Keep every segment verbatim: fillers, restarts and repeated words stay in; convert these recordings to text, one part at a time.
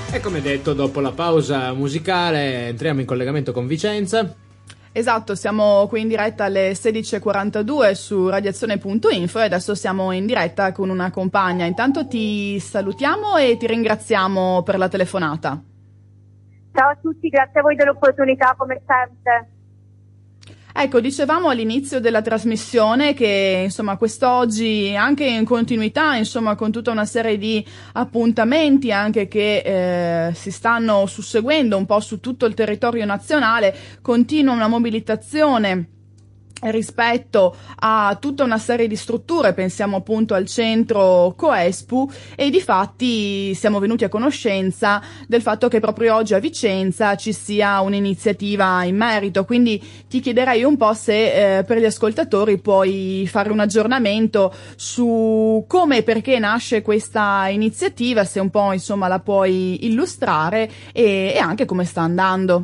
E come detto, dopo la pausa musicale entriamo in collegamento con Vicenza. Esatto, siamo qui in diretta alle sedici e quarantadue su radiazione punto info e adesso siamo in diretta con una compagna. Intanto ti salutiamo e ti ringraziamo per la telefonata. Ciao a tutti, grazie a voi dell'opportunità come sempre. Ecco, dicevamo all'inizio della trasmissione che insomma quest'oggi, anche in continuità, insomma con tutta una serie di appuntamenti anche che eh, si stanno susseguendo un po' su tutto il territorio nazionale, continua una mobilitazione rispetto a tutta una serie di strutture, pensiamo appunto al centro Coespu, e difatti siamo venuti a conoscenza del fatto che proprio oggi a Vicenza ci sia un'iniziativa in merito, quindi ti chiederei un po' se eh, per gli ascoltatori puoi fare un aggiornamento su come e perché nasce questa iniziativa, se un po' insomma la puoi illustrare e, e anche come sta andando.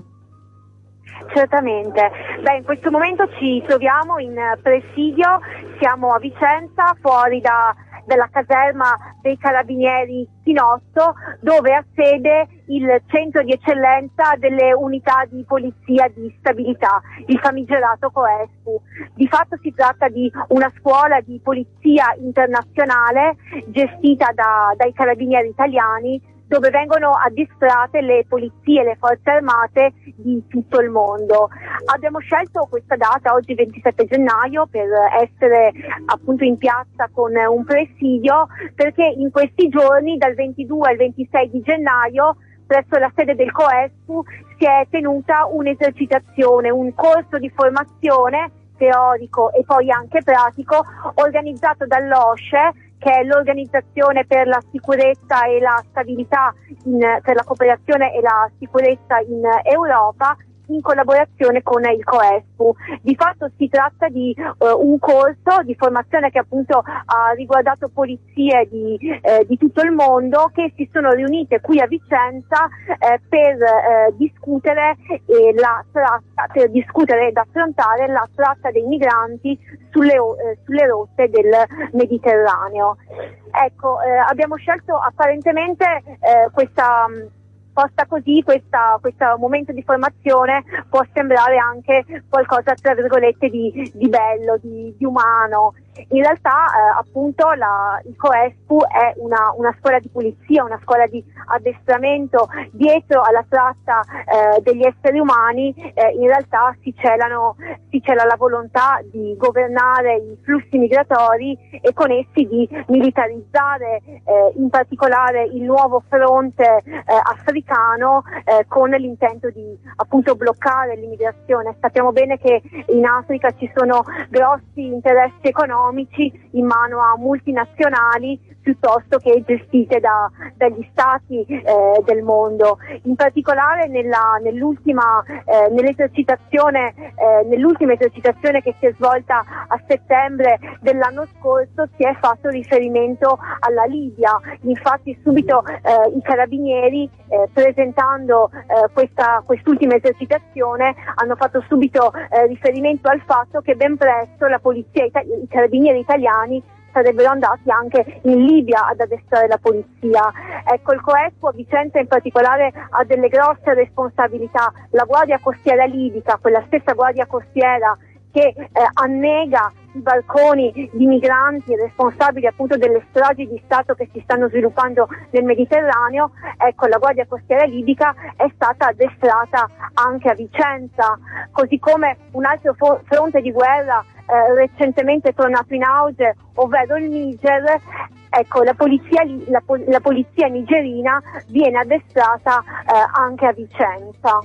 Certamente. Beh, in questo momento ci troviamo in presidio, siamo a Vicenza, fuori da, dalla caserma dei Carabinieri Chinotto, dove ha sede il centro di eccellenza delle unità di polizia di stabilità, il famigerato Coespu. Di fatto si tratta di una scuola di polizia internazionale gestita da, dai Carabinieri italiani, dove vengono addestrate le polizie e le forze armate di tutto il mondo. Abbiamo scelto questa data, oggi ventisette gennaio, per essere appunto in piazza con un presidio, perché in questi giorni, dal ventidue al ventisei di gennaio, presso la sede del Coespu si è tenuta un'esercitazione, un corso di formazione teorico e poi anche pratico, organizzato dall'OSCE, che è l'Organizzazione per la sicurezza e la stabilità, in, per la cooperazione e la sicurezza in Europa, in collaborazione con il Coespu. Di fatto si tratta di uh, un corso di formazione che appunto ha riguardato polizie di, eh, di tutto il mondo, che si sono riunite qui a Vicenza eh, per eh, discutere eh, la tratta, per discutere ed affrontare la tratta dei migranti sulle, eh, sulle rotte del Mediterraneo. Ecco, eh, abbiamo scelto apparentemente eh, questa posta così, questa, questo momento di formazione può sembrare anche qualcosa tra virgolette di, di bello, di, di umano. In realtà eh, appunto la, il Coespu è una, una scuola di polizia, una scuola di addestramento. Dietro alla tratta eh, degli esseri umani eh, in realtà si celano, si cela la volontà di governare i flussi migratori e con essi di militarizzare eh, in particolare il nuovo fronte eh, africano eh, con l'intento di appunto bloccare l'immigrazione. Sappiamo bene che in Africa ci sono grossi interessi economici in mano a multinazionali piuttosto che gestite da, dagli stati eh, del mondo. In particolare nella, nell'ultima eh, nell'esercitazione eh, nell'ultima esercitazione che si è svolta a settembre dell'anno scorso si è fatto riferimento alla Libia. Infatti subito eh, i carabinieri eh, presentando eh, questa quest'ultima esercitazione hanno fatto subito eh, riferimento al fatto che ben presto la polizia itali- i carabinieri italiani sarebbero andati anche in Libia ad addestrare la polizia. Ecco, il Coespu a Vicenza in particolare ha delle grosse responsabilità. La Guardia Costiera libica, quella stessa Guardia Costiera che eh, annega i barconi di migranti responsabili appunto delle stragi di Stato che si stanno sviluppando nel Mediterraneo, ecco, la Guardia Costiera libica è stata addestrata anche a Vicenza, così come un altro fo- fronte di guerra eh, recentemente tornato in auge, ovvero il Niger. Ecco, la polizia, la, la polizia nigerina viene addestrata eh, anche a Vicenza.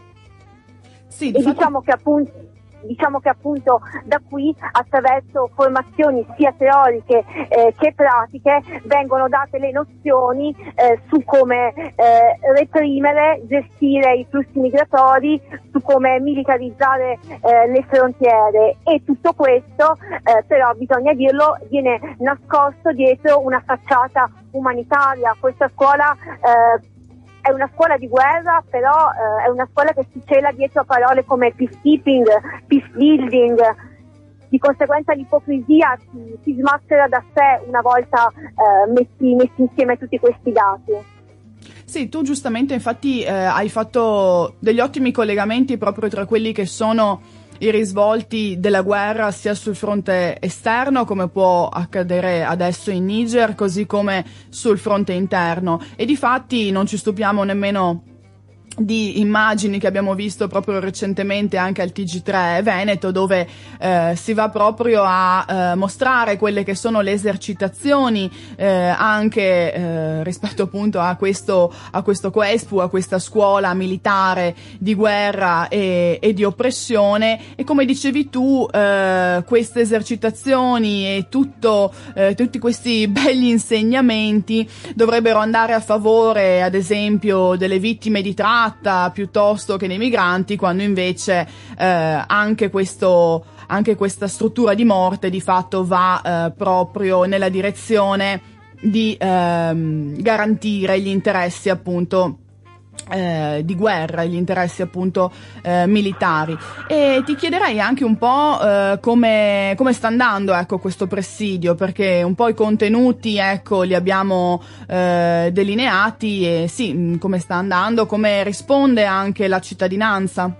Sì, e fatto... diciamo che appunto Diciamo che appunto da qui, attraverso formazioni sia teoriche eh, che pratiche, vengono date le nozioni eh, su come eh, reprimere, gestire i flussi migratori, su come militarizzare eh, le frontiere, e tutto questo eh, però, bisogna dirlo, viene nascosto dietro una facciata umanitaria. Questa scuola eh, è una scuola di guerra, però eh, è una scuola che si cela dietro a parole come peacekeeping, peace building. Di conseguenza l'ipocrisia si, si smaschera da sé una volta eh, messi, messi insieme tutti questi dati. Sì, tu giustamente infatti eh, hai fatto degli ottimi collegamenti proprio tra quelli che sono i risvolti della guerra sia sul fronte esterno, come può accadere adesso in Niger, così come sul fronte interno. E difatti non ci stupiamo nemmeno di immagini che abbiamo visto proprio recentemente anche al T G tre Veneto, dove eh, si va proprio a eh, mostrare quelle che sono le esercitazioni eh, anche eh, rispetto appunto a questo a questo Coespu, a questa scuola militare di guerra e, e di oppressione. E come dicevi tu, eh, queste esercitazioni e tutto eh, tutti questi begli insegnamenti dovrebbero andare a favore, ad esempio, delle vittime di tratta piuttosto che dei migranti, quando invece eh, anche questo anche questa struttura di morte di fatto va eh, proprio nella direzione di ehm, garantire gli interessi appunto Eh, di guerra, gli interessi appunto eh, militari. E ti chiederei anche un po' eh, come, come sta andando ecco questo presidio, perché un po' i contenuti ecco li abbiamo eh, delineati, e sì, come sta andando, come risponde anche la cittadinanza.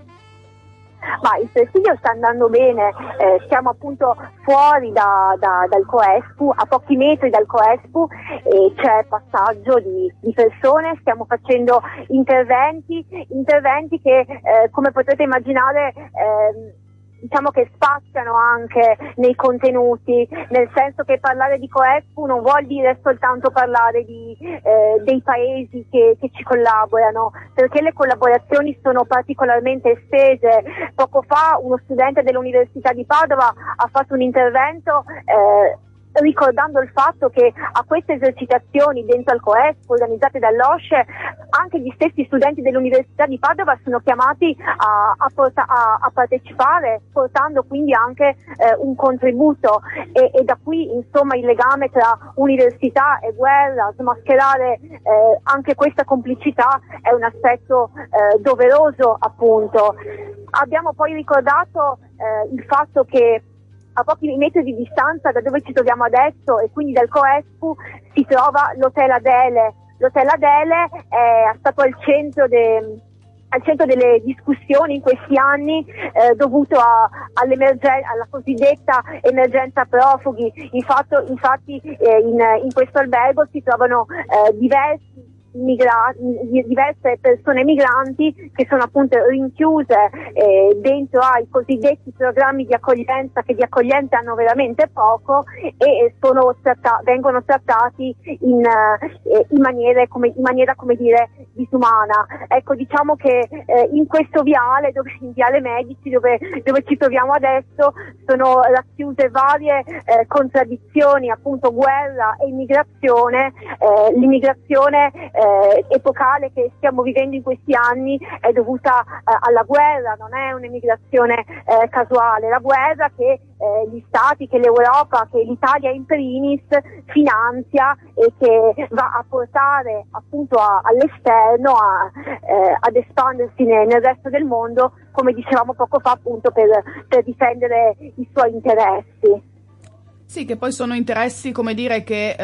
Ma il presidio sta andando bene, eh, siamo appunto fuori da, da, dal Coespu, a pochi metri dal Coespu, e c'è passaggio di, di persone, stiamo facendo interventi, interventi che eh, come potete immaginare eh, diciamo che spaziano anche nei contenuti, nel senso che parlare di Coespu non vuol dire soltanto parlare di, eh, dei paesi che, che ci collaborano, perché le collaborazioni sono particolarmente estese. Poco fa uno studente dell'Università di Padova ha fatto un intervento eh, ricordando il fatto che a queste esercitazioni dentro al Coespu organizzate dall'OSCE anche gli stessi studenti dell'Università di Padova sono chiamati a, a, porta, a, a partecipare, portando quindi anche eh, un contributo, e, e da qui insomma il legame tra università e guerra, smascherare eh, anche questa complicità è un aspetto eh, doveroso appunto. Abbiamo poi ricordato eh, il fatto che a pochi metri di distanza da dove ci troviamo adesso, e quindi dal Coespu, si trova l'Hotel Adele. L'Hotel Adele è stato al centro, de, al centro delle discussioni in questi anni eh, dovuto a, all'emergenza, alla cosiddetta emergenza profughi. Infatti, infatti eh, in, in questo albergo si trovano eh, diversi Migra- diverse persone migranti che sono appunto rinchiuse eh, dentro ai cosiddetti programmi di accoglienza, che di accoglienza hanno veramente poco, e sono tratta- vengono trattati in, eh, in, maniere, come, in maniera come dire disumana. Ecco, diciamo che eh, in questo viale, dove, in viale Medici, dove, dove ci troviamo adesso, sono racchiuse varie eh, contraddizioni, appunto guerra e immigrazione. Eh, l'immigrazione eh, Eh, epocale che stiamo vivendo in questi anni è dovuta eh, alla guerra, non è un'emigrazione eh, casuale. La guerra che eh, gli stati, che l'Europa, che l'Italia in primis finanzia, e che va a portare appunto a, all'esterno, a, eh, ad espandersi nel, nel resto del mondo, come dicevamo poco fa, appunto per, per difendere i suoi interessi. Sì, che poi sono interessi, come dire, che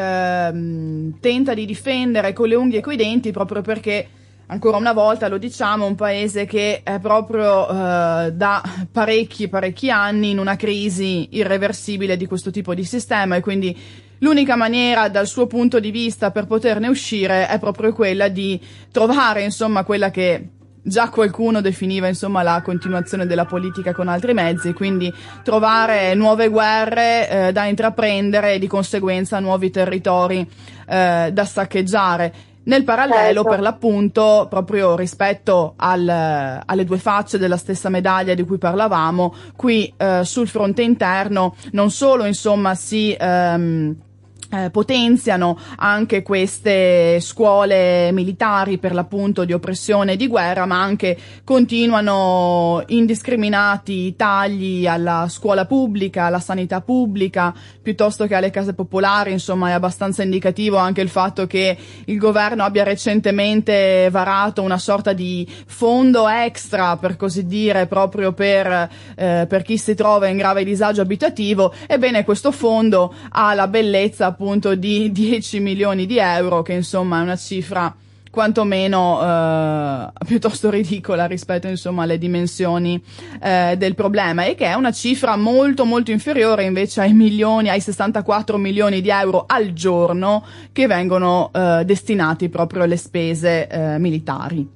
ehm, tenta di difendere con le unghie e coi denti, proprio perché, ancora una volta lo diciamo, un paese che è proprio eh, da parecchi, parecchi anni in una crisi irreversibile di questo tipo di sistema, e quindi l'unica maniera dal suo punto di vista per poterne uscire è proprio quella di trovare, insomma, quella che già qualcuno definiva insomma la continuazione della politica con altri mezzi, quindi trovare nuove guerre eh, da intraprendere e di conseguenza nuovi territori eh, da saccheggiare. Nel parallelo, certo, per l'appunto, proprio rispetto al, alle due facce della stessa medaglia di cui parlavamo, qui eh, sul fronte interno non solo insomma si ehm, Eh, potenziano anche queste scuole militari per l'appunto di oppressione e di guerra, ma anche continuano indiscriminati tagli alla scuola pubblica, alla sanità pubblica, piuttosto che alle case popolari. Insomma, è abbastanza indicativo anche il fatto che il governo abbia recentemente varato una sorta di fondo extra, per così dire, proprio per, eh, per chi si trova in grave disagio abitativo. Ebbene, questo fondo ha la bellezza appunto di dieci milioni di euro, che insomma è una cifra quantomeno eh, piuttosto ridicola rispetto insomma alle dimensioni eh, del problema, e che è una cifra molto molto inferiore invece ai milioni, ai sessantaquattro milioni di euro al giorno che vengono eh, destinati proprio alle spese eh, militari.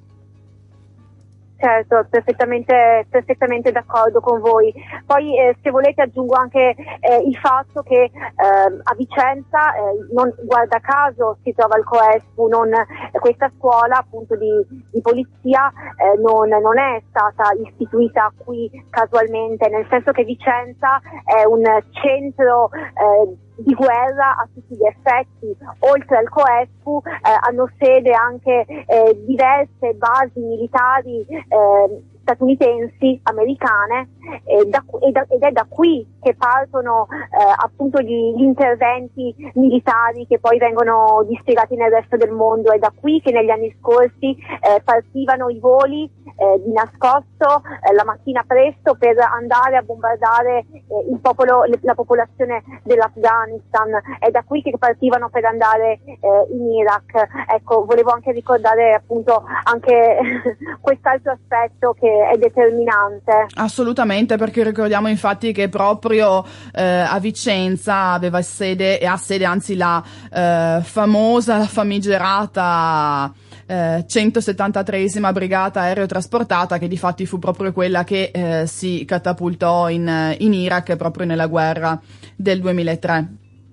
Certo, perfettamente, perfettamente d'accordo con voi. Poi eh, se volete aggiungo anche eh, il fatto che eh, a Vicenza, eh, non, guarda caso, si trova il COESPU, non, eh, questa scuola appunto di, di polizia eh, non, non è stata istituita qui casualmente, nel senso che Vicenza è un centro eh, di guerra a tutti gli effetti. Oltre al COESPU eh, hanno sede anche eh, diverse basi militari eh, statunitensi, americane, e da, e da, ed è da qui che partono eh, appunto gli, gli interventi militari che poi vengono dispiegati nel resto del mondo. È da qui che negli anni scorsi eh, partivano i voli eh, di nascosto eh, la mattina presto per andare a bombardare eh, il popolo, le, la popolazione dell'Afghanistan. È da qui che partivano per andare eh, in Iraq. Ecco, volevo anche ricordare appunto anche quest'altro aspetto che è determinante. Assolutamente, perché ricordiamo infatti che proprio eh, a Vicenza aveva sede, e ha sede anzi la eh, famosa, la famigerata eh, centosettantatreesima brigata aerotrasportata, che difatti fu proprio quella che eh, si catapultò in, in Iraq proprio nella guerra del duemilatré.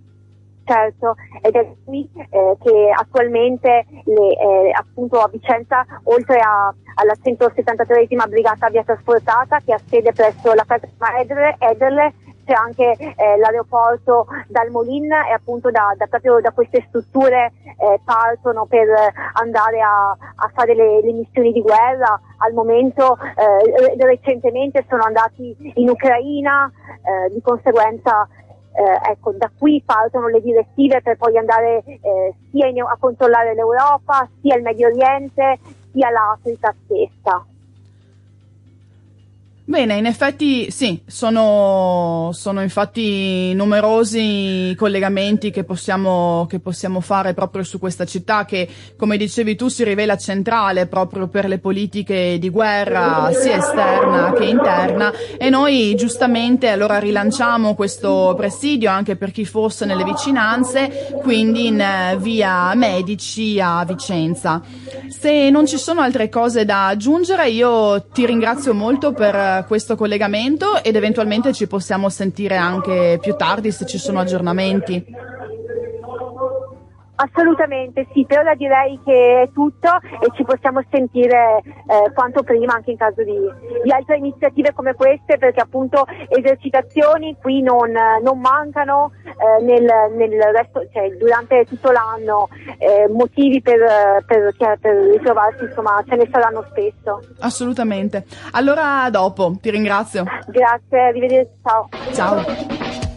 Certo, ed è qui eh, che attualmente le, eh, appunto a Vicenza, oltre a, alla centosettantatreesima brigata aviatrasportata che ha sede presso la caserma Ederle, c'è anche eh, l'aeroporto Dal Molin, e appunto da, da proprio da queste strutture eh, partono per andare a, a fare le, le missioni di guerra. Al momento eh, recentemente sono andati in Ucraina, eh, di conseguenza Eh, ecco, da qui partono le direttive per poi andare eh, sia in, a controllare l'Europa, sia il Medio Oriente, sia l'Africa stessa. Bene, in effetti sì, sono, sono infatti numerosi i collegamenti che possiamo, che possiamo fare proprio su questa città che, come dicevi tu, si rivela centrale proprio per le politiche di guerra sia esterna che interna, e noi giustamente allora rilanciamo questo presidio anche per chi fosse nelle vicinanze, quindi in via Medici a Vicenza. Se non ci sono altre cose da aggiungere, io ti ringrazio molto per questo collegamento ed eventualmente ci possiamo sentire anche più tardi se ci sono aggiornamenti. Assolutamente sì, per ora direi che è tutto e ci possiamo sentire eh, quanto prima anche in caso di, di altre iniziative come queste, perché appunto esercitazioni qui non, non mancano eh, nel, nel resto, cioè durante tutto l'anno, eh, motivi per, per, per ritrovarsi, insomma ce ne saranno spesso. Assolutamente. Allora a dopo, ti ringrazio. Grazie, arrivederci, ciao. Ciao.